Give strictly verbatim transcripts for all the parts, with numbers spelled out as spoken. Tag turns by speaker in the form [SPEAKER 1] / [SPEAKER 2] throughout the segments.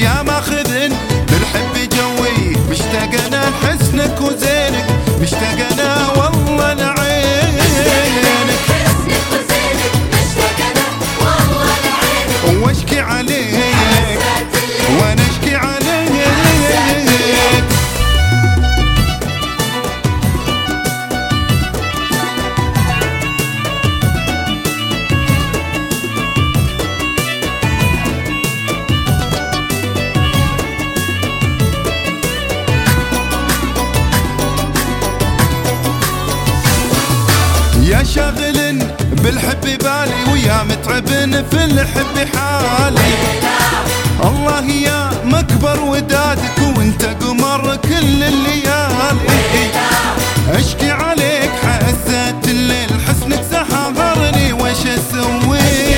[SPEAKER 1] يا ماخذ بالحب جوي، مشتاق انا لحسنك وزينك، مشتاق انا والله لعينك،
[SPEAKER 2] حسنك وزينك مشتاق انا والله لعينك،
[SPEAKER 1] واشكي عليك وانا اشكي عليك. يا شاغل بالحب بالي، ويا متعب في الحب حالي، الله يا مكبر ودادك، وانت قمر كل الليالي، اشكي عليك حسيت الليل، حسنك سحرني وش اسوي،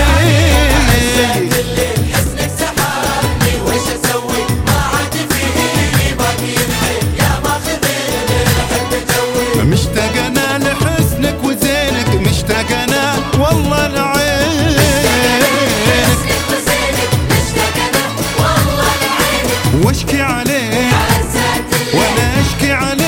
[SPEAKER 2] حسنك سحرني وش اسوي، ما عاد فيه باقي الحين يا ماخذ بالحب جوي،
[SPEAKER 1] مشتاق انا لحسنك وزينك، مشتاق انا والله لعينك،
[SPEAKER 2] حسنك وزينك مشتاق انا والله لعينك،
[SPEAKER 1] واشكي عليك
[SPEAKER 2] عزات الليل
[SPEAKER 1] وانا اشكي عليك.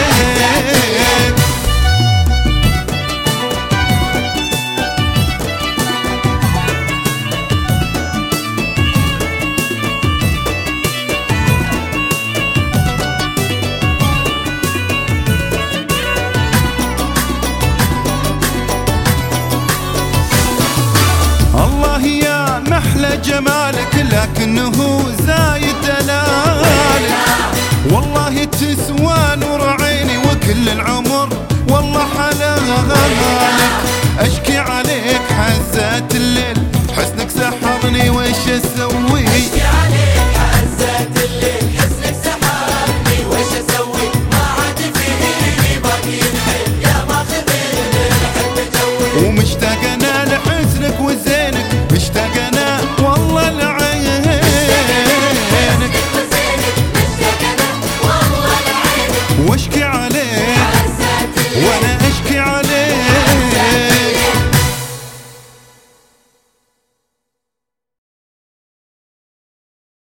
[SPEAKER 1] الله يا محلى جمالك، لكنه زايد دلالك، والله تسوى نور عيني وكل العمر والله حلالك، اشكي عليك حزات الليل، حسنك سحرني وش اسوي.